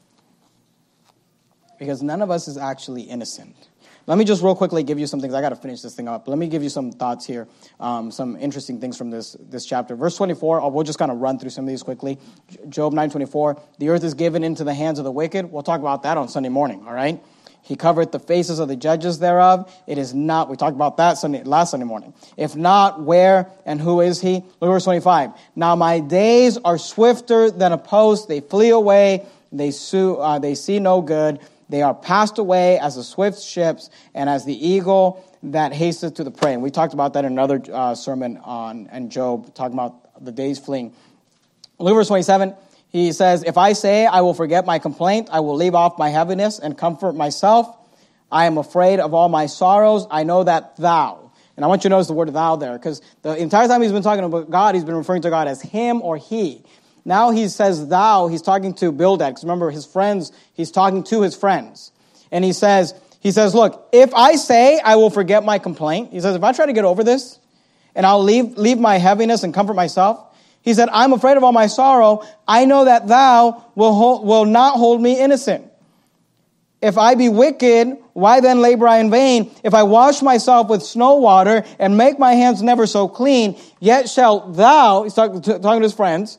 Because none of us is actually innocent. Let me just real quickly give you some things. I got to finish this thing up. Let me give you some thoughts here, um, some interesting things from this, this chapter. Verse twenty-four, we'll just kind of run through some of these quickly. Job nine twenty-four, the earth is given into the hands of the wicked. We'll talk about that on Sunday morning, all right? He covereth the faces of the judges thereof. It is not, we talked about that Sunday, last Sunday morning. If not, where and who is he? Look at verse twenty-five. Now my days are swifter than a post. They flee away. They, sue, uh, they see no good. They are passed away as the swift ships and as the eagle that hasteth to the prey. And we talked about that in another uh, sermon on and Job, talking about the days fleeing. Look at verse twenty-seven. He says, if I say I will forget my complaint, I will leave off my heaviness and comfort myself. I am afraid of all my sorrows. I know that thou. And I want you to notice the word thou there, because the entire time he's been talking about God, he's been referring to God as him or he. Now he says thou, he's talking to Bildad, because remember his friends, he's talking to his friends. And he says, he says, look, if I say I will forget my complaint, he says, if I try to get over this, and I'll leave, leave my heaviness and comfort myself, he said, I'm afraid of all my sorrow. I know that thou will, hold, will not hold me innocent. If I be wicked, why then labor I in vain? If I wash myself with snow water and make my hands never so clean, yet shalt thou, he's talking to, talking to his friends,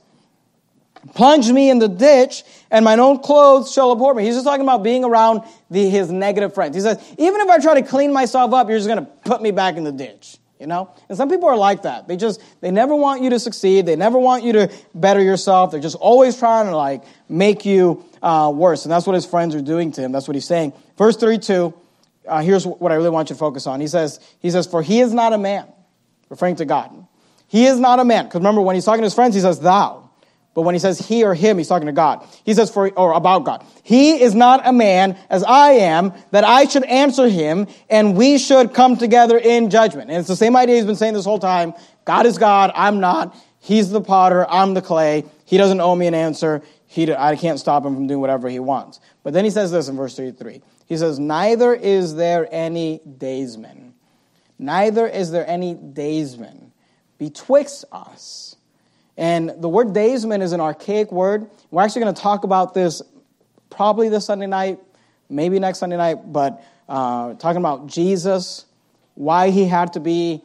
plunge me in the ditch, and mine own clothes shall abhor me. He's just talking about being around the, his negative friends. He says, even if I try to clean myself up, you're just going to put me back in the ditch. You know? And some people are like that. They just, they never want you to succeed. They never want you to better yourself. They're just always trying to like make you uh, worse. And that's what his friends are doing to him. That's what he's saying. Verse thirty-two, uh, here's what I really want you to focus on. He says, he says, for he is not a man, referring to God. He is not a man. Because remember, when he's talking to his friends, he says thou. But when he says he or him, he's talking to God. He says for, or about God. He is not a man as I am, that I should answer him, and we should come together in judgment. And it's the same idea he's been saying this whole time. God is God, I'm not. He's the potter, I'm the clay. He doesn't owe me an answer. He, I can't stop him from doing whatever he wants. But then he says this in verse thirty-three. He says, neither is there any daysman. Neither is there any daysman betwixt us. And the word daysman is an archaic word. We're actually going to talk about this probably this Sunday night, maybe next Sunday night, but uh, talking about Jesus, why he had to be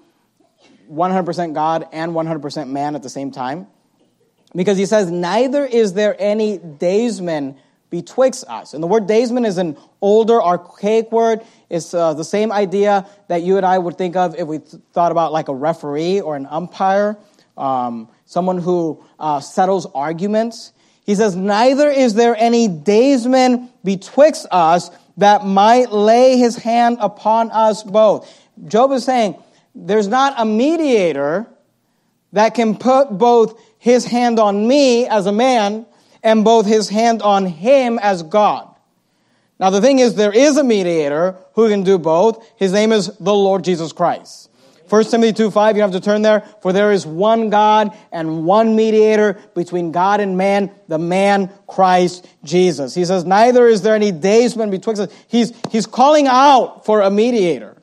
one hundred percent God and one hundred percent man at the same time. Because he says, neither is there any daysman betwixt us. And the word daysman is an older, archaic word. It's uh, the same idea that you and I would think of if we th- thought about like a referee or an umpire. Um, someone who uh, settles arguments. He says, neither is there any daysman betwixt us that might lay his hand upon us both. Job is saying, there's not a mediator that can put both his hand on me as a man and both his hand on him as God. Now the thing is, there is a mediator who can do both. His name is the Lord Jesus Christ. First Timothy two five, you don't have to turn there. For there is one God and one mediator between God and man, the man Christ Jesus. He says, neither is there any daysman betwixt us. He's, he's calling out for a mediator.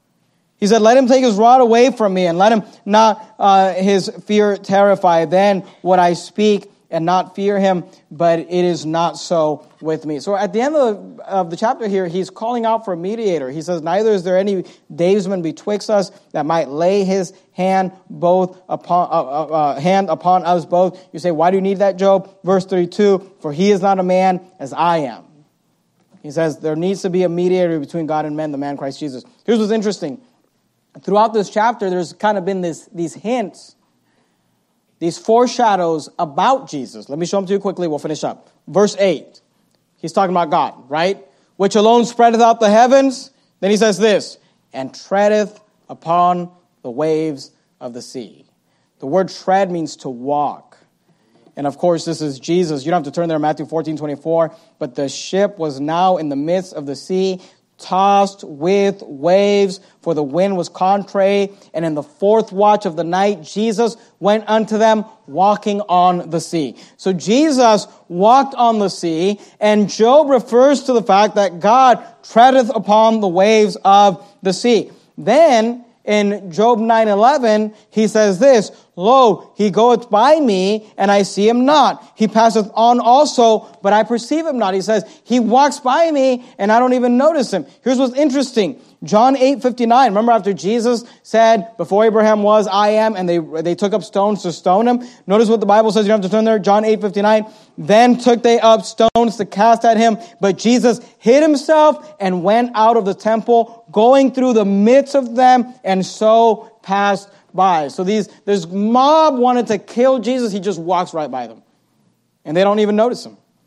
He said, let him take his rod away from me and let him not uh, his fear terrify. Then would I speak and not fear him, but it is not so with me. So at the end of the, of the chapter here, he's calling out for a mediator. He says, neither is there any daysman betwixt us that might lay his hand both upon uh, uh, uh, hand upon us both. You say, why do you need that, Job? Verse thirty-two, for he is not a man as I am. He says there needs to be a mediator between God and men, the man Christ Jesus. Here's what's interesting. Throughout this chapter, there's kind of been this these hints, these foreshadows about Jesus. Let me show them to you quickly. We'll finish up. Verse eight. He's talking about God, right? Which alone spreadeth out the heavens. Then he says this, and treadeth upon the waves of the sea. The word tread means to walk. And of course, this is Jesus. You don't have to turn there, Matthew fourteen twenty-four. But the ship was now in the midst of the sea, tossed with waves, for the wind was contrary. And in the fourth watch of the night, Jesus went unto them, walking on the sea. So Jesus walked on the sea, and Job refers to the fact that God treadeth upon the waves of the sea. Then, in Job nine eleven, he says this, lo, he goeth by me, and I see him not. He passeth on also, but I perceive him not. He says, he walks by me, and I don't even notice him. Here's what's interesting. John eight fifty-nine, remember after Jesus said, before Abraham was, I am, and they they took up stones to stone him? Notice what the Bible says, you don't have to turn there, John eight fifty-nine. Then took they up stones to cast at him, but Jesus hid himself and went out of the temple, going through the midst of them, and so passed by. So these this mob wanted to kill Jesus, he just walks right by them. And they don't even notice him.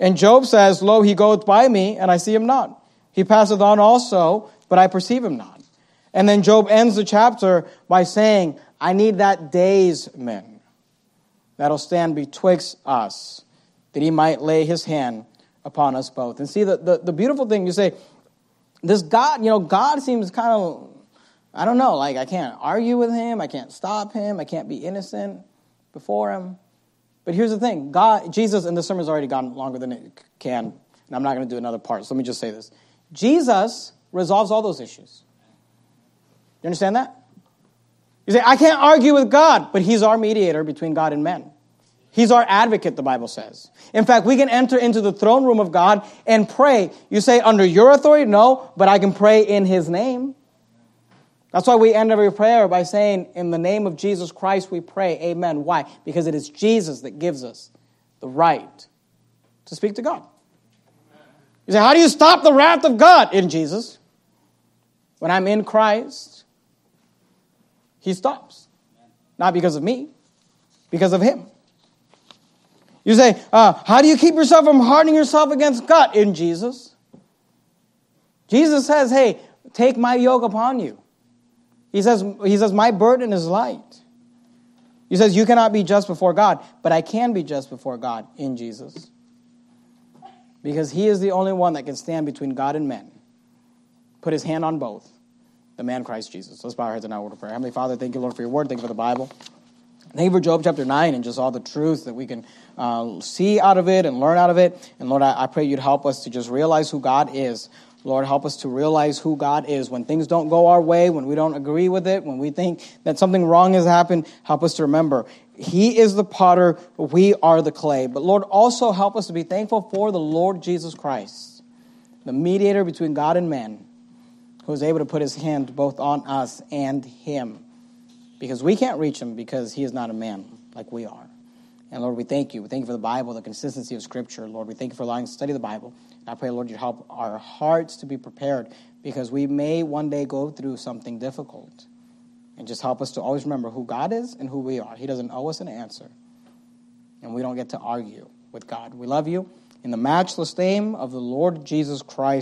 And Job says, lo, he goeth by me, and I see him not. He passeth on also, but I perceive him not. And then Job ends the chapter by saying, I need that daysman that'll stand betwixt us, that he might lay his hand upon us both. And see, the, the, the beautiful thing, you say, this God, you know, God seems kind of, I don't know, like I can't argue with him, I can't stop him, I can't be innocent before him. But here's the thing, God, Jesus, and the sermon's already gone longer than it can, and I'm not going to do another part, so let me just say this. Jesus resolves all those issues. You understand that? You say, I can't argue with God, but he's our mediator between God and men. He's our advocate, the Bible says. In fact, we can enter into the throne room of God and pray. You say, under your authority? No, but I can pray in his name. That's why we end every prayer by saying, in the name of Jesus Christ we pray, amen. Why? Because it is Jesus that gives us the right to speak to God. You say, how do you stop the wrath of God? In Jesus. When I'm in Christ, he stops. Not because of me, because of him. You say, uh, how do you keep yourself from hardening yourself against God? In Jesus. Jesus says, hey, take my yoke upon you. He says, he says, my burden is light. He says, you cannot be just before God, but I can be just before God in Jesus. Because he is the only one that can stand between God and men. Put his hand on both. The man Christ Jesus. Let's bow our heads and now word of prayer. Heavenly Father, thank you, Lord, for your word. Thank you for the Bible. Thank you for Job chapter nine and just all the truth that we can uh, see out of it and learn out of it. And Lord, I, I pray you'd help us to just realize who God is. Lord, help us to realize who God is. When things don't go our way, when we don't agree with it, when we think that something wrong has happened, help us to remember he is the potter, we are the clay. But Lord, also help us to be thankful for the Lord Jesus Christ, the mediator between God and man, who is able to put his hand both on us and him. Because we can't reach him because he is not a man like we are. And Lord, we thank you. We thank you for the Bible, the consistency of Scripture. Lord, we thank you for allowing us to study the Bible. And I pray, Lord, you help our hearts to be prepared because we may one day go through something difficult. And just help us to always remember who God is and who we are. He doesn't owe us an answer. And we don't get to argue with God. We love you. In the matchless name of the Lord Jesus Christ.